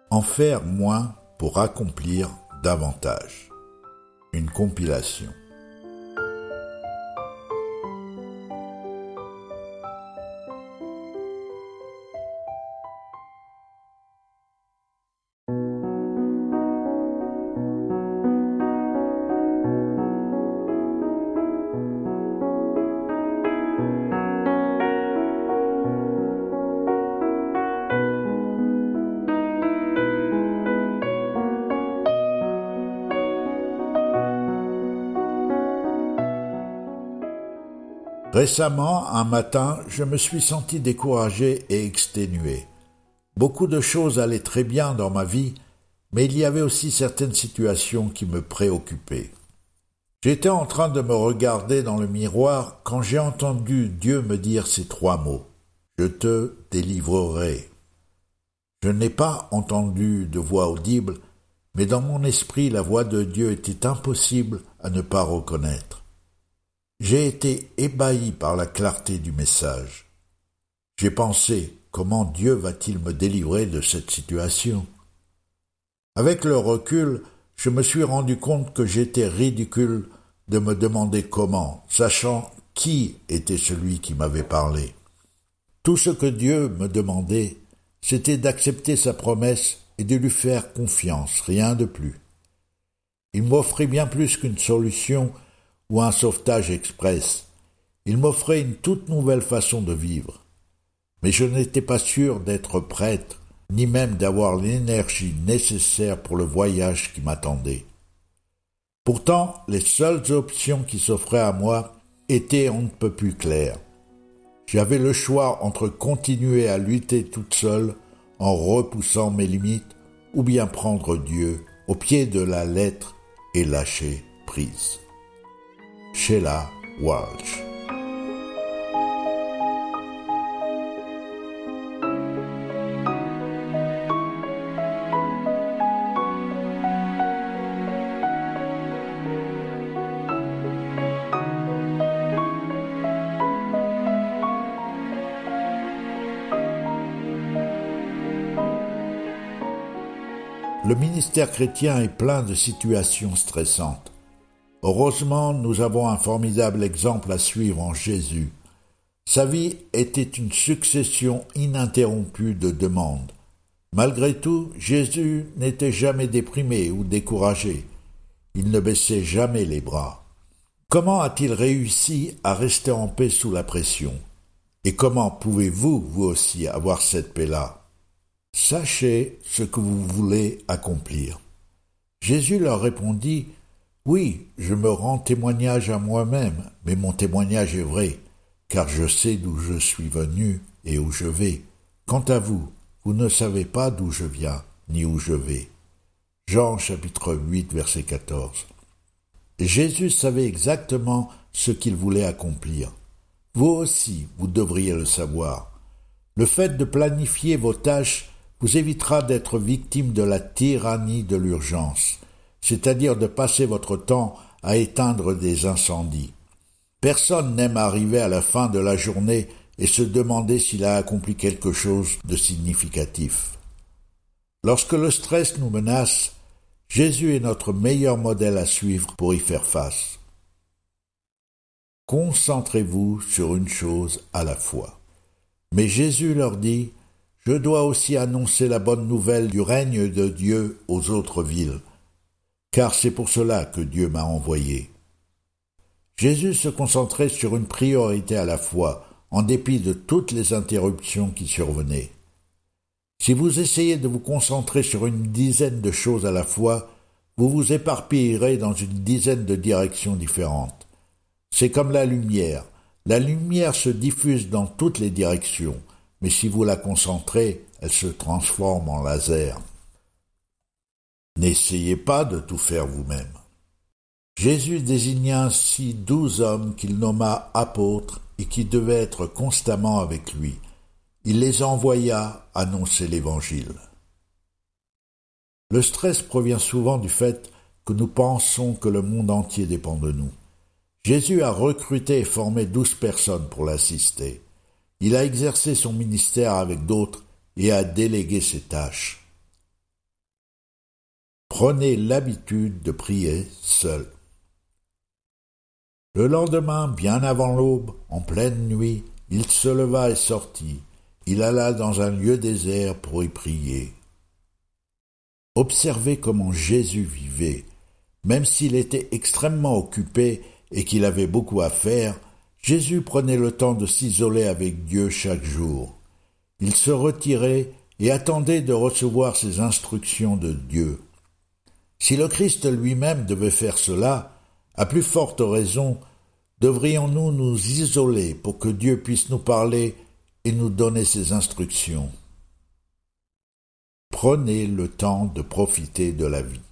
En faire moins pour accomplir davantage. Une compilation. Récemment, un matin, je me suis senti découragé et exténué. Beaucoup de choses allaient très bien dans ma vie, mais il y avait aussi certaines situations qui me préoccupaient. J'étais en train de me regarder dans le miroir quand j'ai entendu Dieu me dire ces 3 mots. « Je te délivrerai ». Je n'ai pas entendu de voix audible, mais dans mon esprit la voix de Dieu était impossible à ne pas reconnaître. J'ai été ébahi par la clarté du message. J'ai pensé, comment Dieu va-t-il me délivrer de cette situation? Avec le recul, je me suis rendu compte que j'étais ridicule de me demander comment, sachant qui était celui qui m'avait parlé. Tout ce que Dieu me demandait, c'était d'accepter sa promesse et de lui faire confiance, rien de plus. Il m'offrait bien plus qu'une solution ou un sauvetage express. Il m'offrait une toute nouvelle façon de vivre. Mais je n'étais pas sûr d'être prêtre, ni même d'avoir l'énergie nécessaire pour le voyage qui m'attendait. Pourtant, les seules options qui s'offraient à moi étaient on ne peut plus claires. J'avais le choix entre continuer à lutter toute seule en repoussant mes limites ou bien prendre Dieu au pied de la lettre et lâcher prise. Sheila Walsh. Le ministère chrétien est plein de situations stressantes. Heureusement, nous avons un formidable exemple à suivre en Jésus. Sa vie était une succession ininterrompue de demandes. Malgré tout, Jésus n'était jamais déprimé ou découragé. Il ne baissait jamais les bras. Comment a-t-il réussi à rester en paix sous la pression? Et comment pouvez-vous, vous aussi, avoir cette paix-là? Sachez ce que vous voulez accomplir. Jésus leur répondit: oui, je me rends témoignage à moi-même, mais mon témoignage est vrai, car je sais d'où je suis venu et où je vais. Quant à vous, vous ne savez pas d'où je viens, ni où je vais. Jean chapitre 8, verset 14. Et Jésus savait exactement ce qu'il voulait accomplir. Vous aussi, vous devriez le savoir. Le fait de planifier vos tâches vous évitera d'être victime de la tyrannie de l'urgence, c'est-à-dire de passer votre temps à éteindre des incendies. Personne n'aime arriver à la fin de la journée et se demander s'il a accompli quelque chose de significatif. Lorsque le stress nous menace, Jésus est notre meilleur modèle à suivre pour y faire face. Concentrez-vous sur une chose à la fois. Mais Jésus leur dit: je dois aussi annoncer la bonne nouvelle du règne de Dieu aux autres villes, car c'est pour cela que Dieu m'a envoyé. Jésus se concentrait sur une priorité à la fois, en dépit de toutes les interruptions qui survenaient. Si vous essayez de vous concentrer sur une dizaine de choses à la fois, vous vous éparpillerez dans une dizaine de directions différentes. C'est comme la lumière. La lumière se diffuse dans toutes les directions, mais si vous la concentrez, elle se transforme en laser. N'essayez pas de tout faire vous-même. Jésus désigna ainsi 12 hommes qu'il nomma apôtres et qui devaient être constamment avec lui. Il les envoya annoncer l'Évangile. Le stress provient souvent du fait que nous pensons que le monde entier dépend de nous. Jésus a recruté et formé 12 personnes pour l'assister. Il a exercé son ministère avec d'autres et a délégué ses tâches. Prenez l'habitude de prier seul. Le lendemain, bien avant l'aube, en pleine nuit, il se leva et sortit. Il alla dans un lieu désert pour y prier. Observez comment Jésus vivait. Même s'il était extrêmement occupé et qu'il avait beaucoup à faire, Jésus prenait le temps de s'isoler avec Dieu chaque jour. Il se retirait et attendait de recevoir ses instructions de Dieu. Si le Christ lui-même devait faire cela, à plus forte raison, devrions-nous nous isoler pour que Dieu puisse nous parler et nous donner ses instructions. Prenez le temps de profiter de la vie.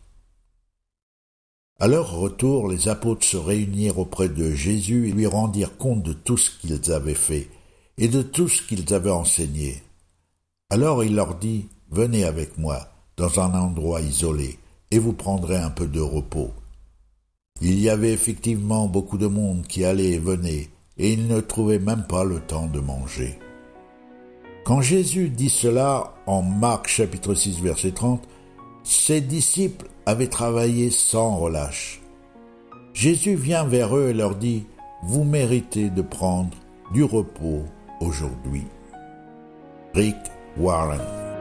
À leur retour, les apôtres se réunirent auprès de Jésus et lui rendirent compte de tout ce qu'ils avaient fait et de tout ce qu'ils avaient enseigné. Alors il leur dit, « Venez avec moi dans un endroit isolé et vous prendrez un peu de repos. » Il y avait effectivement beaucoup de monde qui allait et venait, et ils ne trouvaient même pas le temps de manger. Quand Jésus dit cela en Marc chapitre 6 verset 30, ses disciples avaient travaillé sans relâche. Jésus vient vers eux et leur dit, « Vous méritez de prendre du repos aujourd'hui. » Rick Warren.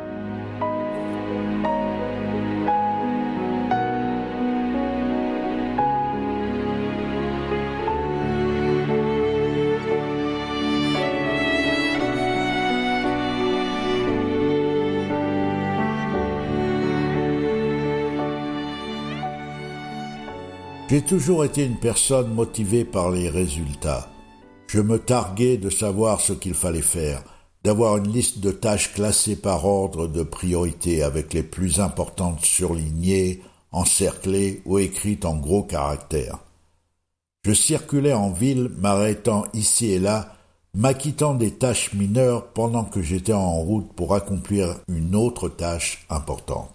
J'ai toujours été une personne motivée par les résultats. Je me targuais de savoir ce qu'il fallait faire, d'avoir une liste de tâches classées par ordre de priorité avec les plus importantes surlignées, encerclées ou écrites en gros caractères. Je circulais en ville, m'arrêtant ici et là, m'acquittant des tâches mineures pendant que j'étais en route pour accomplir une autre tâche importante.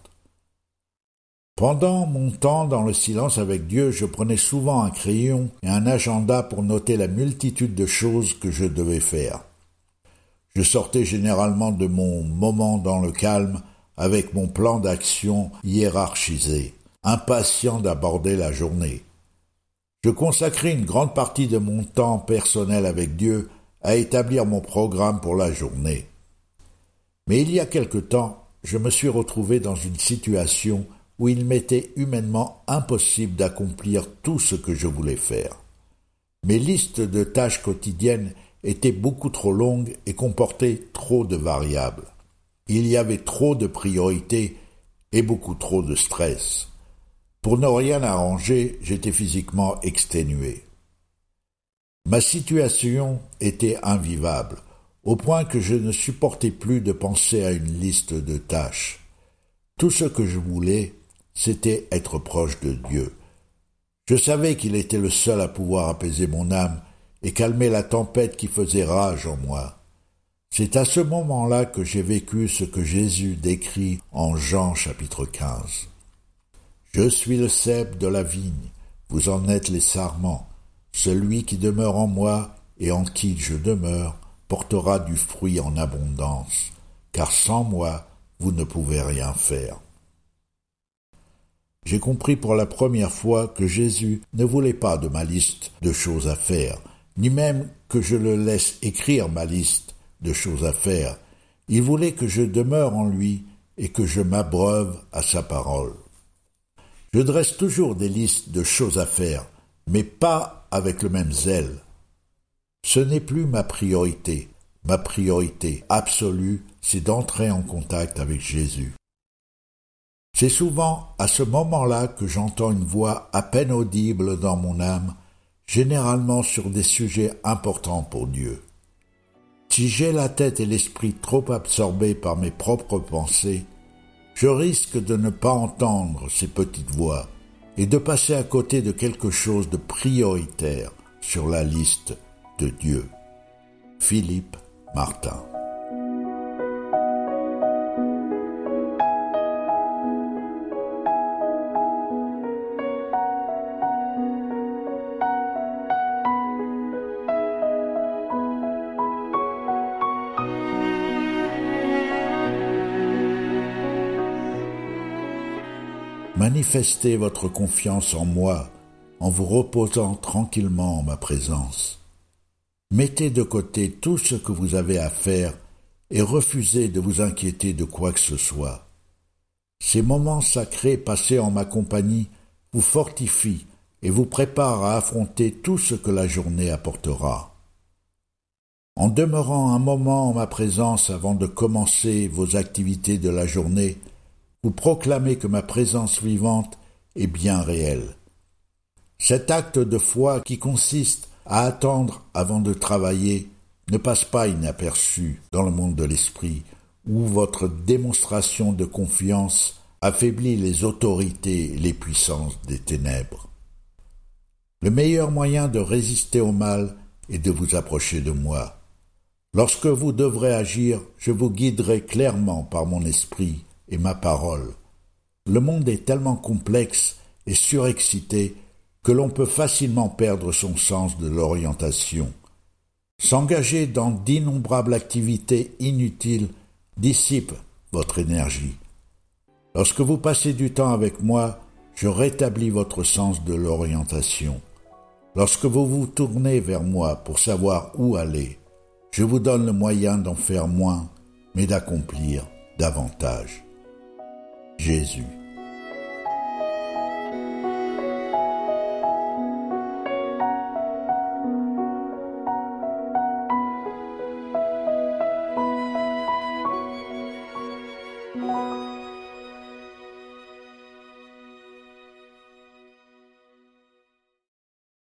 Pendant mon temps dans le silence avec Dieu, je prenais souvent un crayon et un agenda pour noter la multitude de choses que je devais faire. Je sortais généralement de mon moment dans le calme avec mon plan d'action hiérarchisé, impatient d'aborder la journée. Je consacrais une grande partie de mon temps personnel avec Dieu à établir mon programme pour la journée. Mais il y a quelque temps, je me suis retrouvé dans une situation où il m'était humainement impossible d'accomplir tout ce que je voulais faire. Mes listes de tâches quotidiennes étaient beaucoup trop longues et comportaient trop de variables. Il y avait trop de priorités et beaucoup trop de stress. Pour ne rien arranger, j'étais physiquement exténué. Ma situation était invivable, au point que je ne supportais plus de penser à une liste de tâches. Tout ce que je voulais, c'était être proche de Dieu. Je savais qu'il était le seul à pouvoir apaiser mon âme et calmer la tempête qui faisait rage en moi. C'est à ce moment-là que j'ai vécu ce que Jésus décrit en Jean chapitre 15. « Je suis le cep de la vigne, vous en êtes les sarments. Celui qui demeure en moi et en qui je demeure portera du fruit en abondance, car sans moi, vous ne pouvez rien faire. » J'ai compris pour la première fois que Jésus ne voulait pas de ma liste de choses à faire, ni même que je le laisse écrire ma liste de choses à faire. Il voulait que je demeure en lui et que je m'abreuve à sa parole. Je dresse toujours des listes de choses à faire, mais pas avec le même zèle. Ce n'est plus ma priorité. Ma priorité absolue, c'est d'entrer en contact avec Jésus. C'est souvent à ce moment-là que j'entends une voix à peine audible dans mon âme, généralement sur des sujets importants pour Dieu. Si j'ai la tête et l'esprit trop absorbés par mes propres pensées, je risque de ne pas entendre ces petites voix et de passer à côté de quelque chose de prioritaire sur la liste de Dieu. Philippe Martin. Manifestez votre confiance en moi en vous reposant tranquillement en ma présence. Mettez de côté tout ce que vous avez à faire et refusez de vous inquiéter de quoi que ce soit. Ces moments sacrés passés en ma compagnie vous fortifient et vous préparent à affronter tout ce que la journée apportera. En demeurant un moment en ma présence avant de commencer vos activités de la journée, vous proclamez que ma présence vivante est bien réelle. Cet acte de foi qui consiste à attendre avant de travailler ne passe pas inaperçu dans le monde de l'esprit, où votre démonstration de confiance affaiblit les autorités et les puissances des ténèbres. Le meilleur moyen de résister au mal est de vous approcher de moi. Lorsque vous devrez agir, je vous guiderai clairement par mon esprit et ma parole. Le monde est tellement complexe et surexcité que l'on peut facilement perdre son sens de l'orientation. S'engager dans d'innombrables activités inutiles dissipe votre énergie. Lorsque vous passez du temps avec moi, je rétablis votre sens de l'orientation. Lorsque vous vous tournez vers moi pour savoir où aller, je vous donne le moyen d'en faire moins, mais d'accomplir davantage. Jésus.